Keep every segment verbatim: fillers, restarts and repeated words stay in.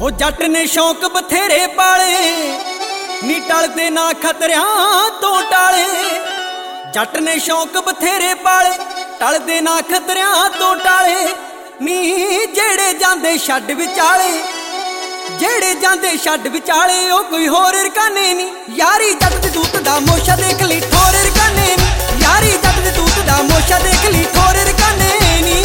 ਉਹ ਜੱਟ ਨੇ ਸ਼ੌਂਕ ਬਥੇਰੇ ਪਾਲੇ ਨੀ ਟਲਦੇ ਨਾ ਖਤਰਿਆਂ ਤੋਂ ਟਾਲੇ। ਜੱਟ ਨੇ ਸ਼ੌਂਕ ਬਥੇਰੇ ਪਾਲੇ ਟਲਦੇ ਨਾ ਖਤਰਿਆਂ ਤੋਂ ਟਾਲੇ। ਨੀ ਜਿਹੜੇ ਜਾਂਦੇ ਛੱਡ ਵਿਚਾਲੇ, ਜਿਹੜੇ ਜਾਂਦੇ ਛੱਡ ਵਿਚਾਲੇ ਉਹ ਕੋਈ ਹੋਰ ਰਕਾਨੇ ਨੀ। ਯਾਰੀ ਜੱਟ ਦੇ ਦੂਤ ਦਾ ਮੋਸ਼ਾ ਦੇਖ ਲਈ ਠੋਰ ਰਕਾਨੇ ਨੀ। ਯਾਰੀ ਜੱਟ ਦੇ ਦੂਤ ਦਾ ਮੋਸ਼ਾ ਦੇਖ ਲਈ ਠੋਰ ਰਕਾਨੇ ਨੀ।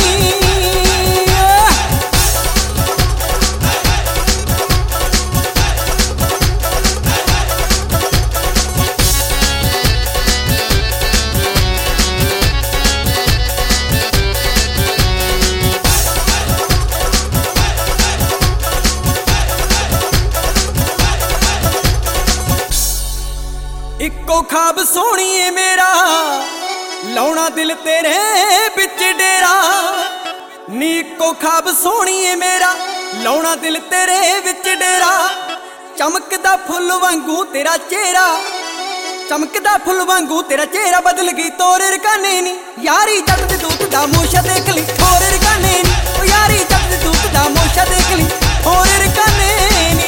इक्को खाब सोहनी है मेरा लाउना दिल तेरे बिच डेरा। नी इक्को खाब सोहनी है मेरा लाउना दिल तेरे बिच डेरा। चमकदा फुल वांगू तेरा चेहरा, चमकदा फुल वांगू तेरा चेहरा बदल गई तोर रकाने नी। यारी जट दे दूत दा मोशा देख ली ठोर रकाने नी। ओ यारी जट दे दूत दा मोशा देख ली ठोर रकाने नी।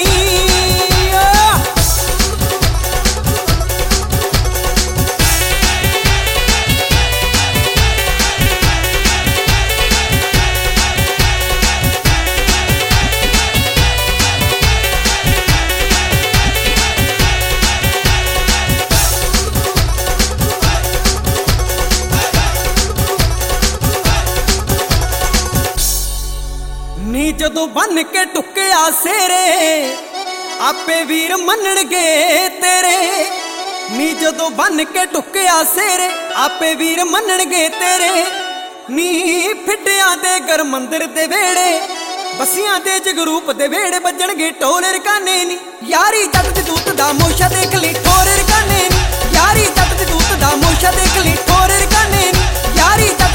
नी जदों बन के टुकिया सेरे आपे वीर मनणगे तेरे। नी जदों बन के टुकिया सेरे आपे वीर मनणगे तेरे। नी फिटिया दे घर मंदिर दे वेड़े बसियां दे जगरूप दे वेड़े बजणगे ढोल रकाने नी। यारी जट दे दूत दा मोशा देख ली ठोर रकाने नी। यारी जट दे दूत दा मोशा देख ली ठोर रकाने नी। यारी